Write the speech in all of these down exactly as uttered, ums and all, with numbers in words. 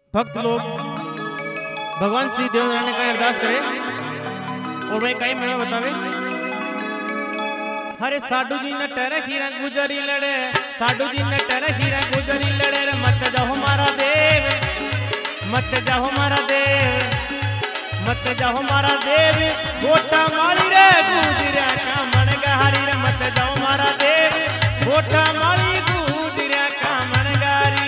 भक्त लोग भगवान श्री देवनारायण का अरदास करे और मैं कई महीने बतावे। हरे साडू जी ने टेरे खीरा गुजरी लड़े, साडू जी ने टेरे खीरा गुजरी लड़े रे मत जाओ मारा देव, मत जाओ मारा देव, मत जाओ मारा देव, गोटा माली रे गुजरा का मन गहारी रे मत जाओ मारा देव, गोटा माली गुजरा का मन गारी।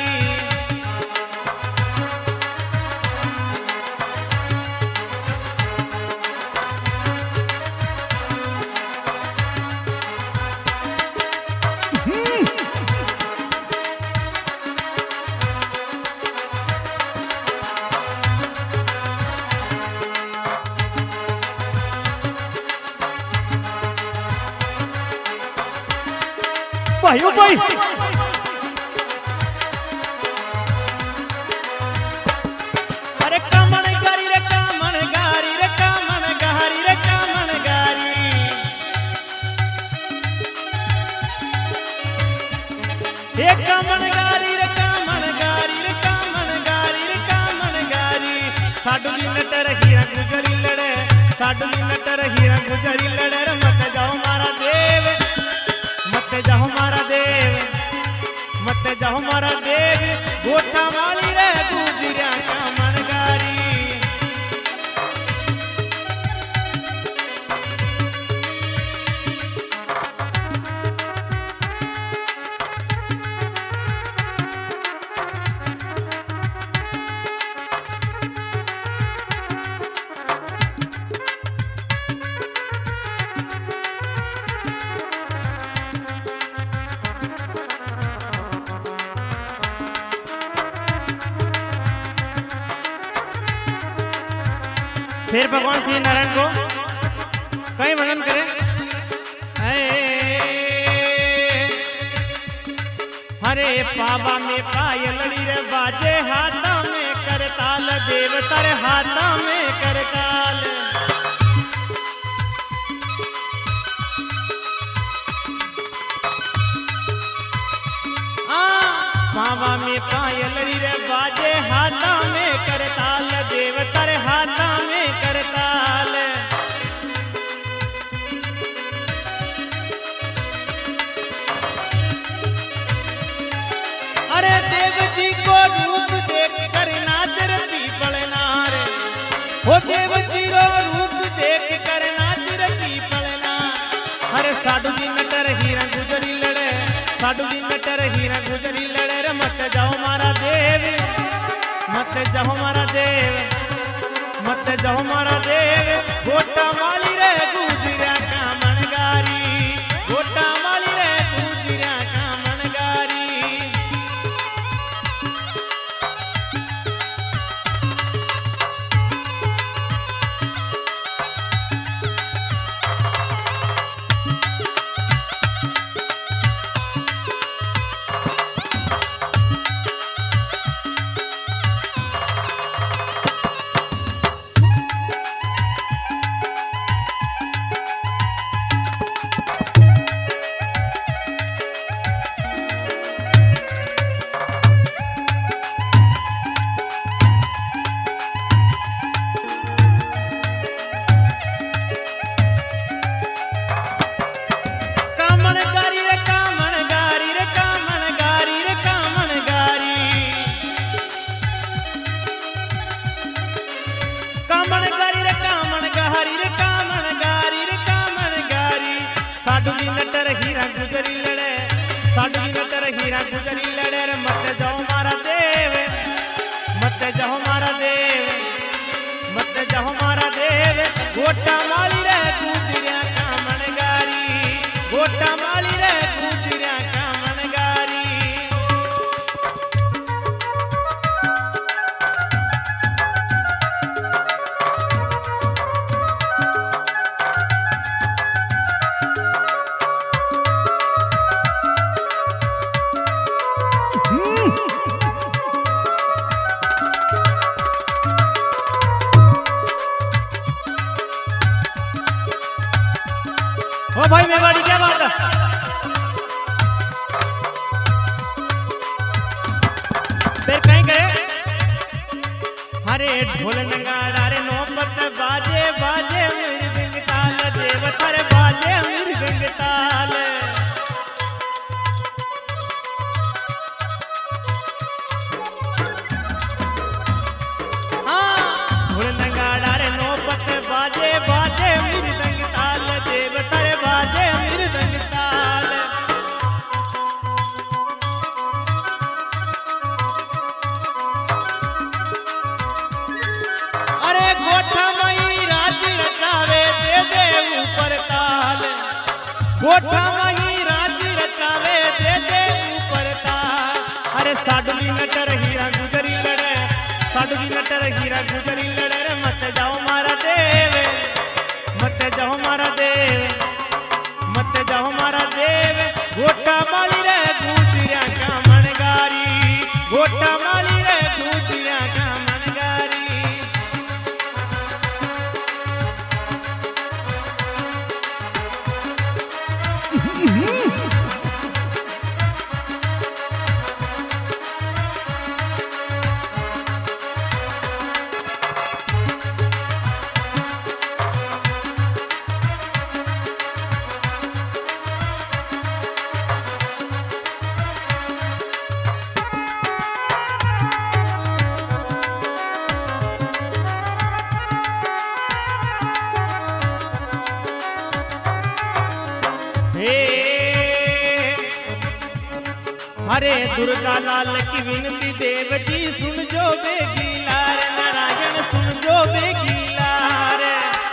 भाइयों भाई अरे कामन गारी रे कामन गारी रे कामन गारी रे कामन गारी, हे कामन गारी रे कामन गारी रे कामन गारी रे कामन गारी। साडू जी ने टेरे खीरा गुजरी लड़े, साडू जी ने टेरे खीरा गुजरी लड़े रे मत जाओ मारा देव, मत जाओ मारा देव, मत जाओ मारा देव, गोटा वाली रे गुजरिया का मन गारी। फिर भगवान श्री नारायण को कई वंदन करें। हरे पावा में पायलड़ी रे बाजे हाथा में करताल, देव तारे हाथा में करताल। पावा में पायलड़ी रे बाजे हाथा में करताल, देव तारे हाथा में करताल। अरे देव जी को रूप देख कर नाच रे पीपल नार, हो देव जी रो रूप देख कर नाच रे पीपल नार। अरे साडू जी ने टेरे खीरा गुजरी लड़े, साडू जी ने टेरे खीरा गुजरी लड़े रे मत जाओ मारा देव, मत जाओ मारा देव, मत जाओ मारा देव, गोटा वाली रे गुजरिया का मन गारी, गोटा वाली रे गुजरिया का मन गारी। कामन गारी रे कामन गारी रे कामन गारी रे कामन गारी। साडू जी ने टेरे खीरा गुजरी लड़े, साडू जी ने टेरे खीरा गुजरी लड़े रे मत जाओ मारा देव, मत जाओ मारा देव, मत जाओ मारा देव, गोटा माली रे गुजरिया का मन गारी, गोटा माली रे गुजरिया का मन गारी। ओ भाई मेवाड़ी क्या बात है। फिर कहीं गए अरे ढोल नगाड़ा रे नौपत बाजे बाजे मृदंग ताल देव थारे बाजे मृदंग ताल। हाँ ढोल नगाड़ा रे नौपत बाजे बाजे मृदंग ताल देव थारे बाजे मृदंग ताल। अरे गोठा मई राज रचावे दे दे ऊपर ताल, गोठा मई राज रचावे दे दे ऊपर ताल। अरे साडुली नटर हीरा गुजरी लड़े, साडुली नटर हीरा गुजरी लड़े रे मत जाओ मारा देव, मत जाओ मारा देव, मत जाओ मारा देव। गोठा माली रे गुजरिया का मनगारी, गोठा माली रे गुजरिया का मनगारी। अरे दुर्गा लाल की विनती देव जी सुन जो बेगी लार, नारायण सुन जो बेगी लार।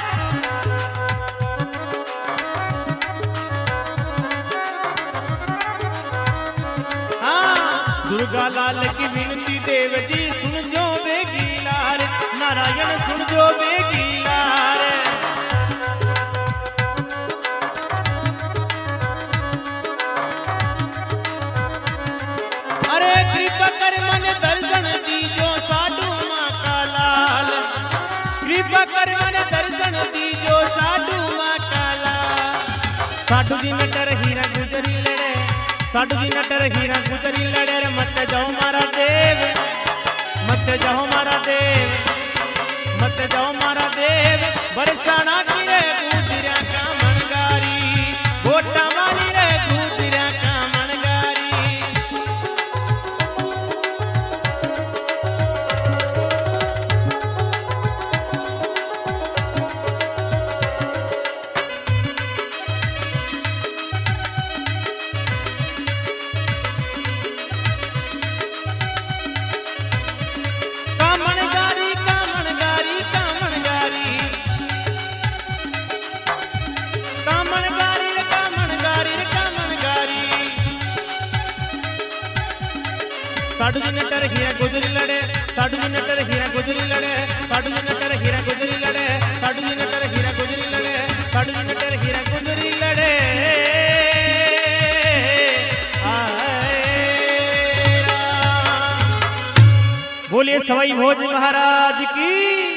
हाँ दुर्गा लाल की विनती देव जी सुन जो बेगी लार, नारायण सुन जो बेगी लार। अरे कृपा कर मन दर्शन दीजो साधु माँ का लाल, कृपा कर मन दर्शन दीजो साधु माँ का लाल। साधु जी नटर हीरा गुजरी लड़े, साधु जी नटर हीरा गुजरी लड़े रे मत जाओ मारा देव, मत जाओ मारा देव, मत जाओ मारा देव। बरसाना की रे गुजरिया का मनगारी, गोटा वाली रे गुजरिया का मनगारी। कामणगारी कामणगारी कामणगारी, कामणगारी रे कामणगारी रे कामणगारी। साधु जी नटर हीरा गुजरी लड़े, साधु जी नटर हीरा गुजरी लड़े, साधु जी नटर हीरा गुजरी लड़े, साधु जी नटर हीरा गुजरी लड़े, साधु जी नटर हीरा गुजरी लड़े। बोलिए सवाई भोज महाराज की।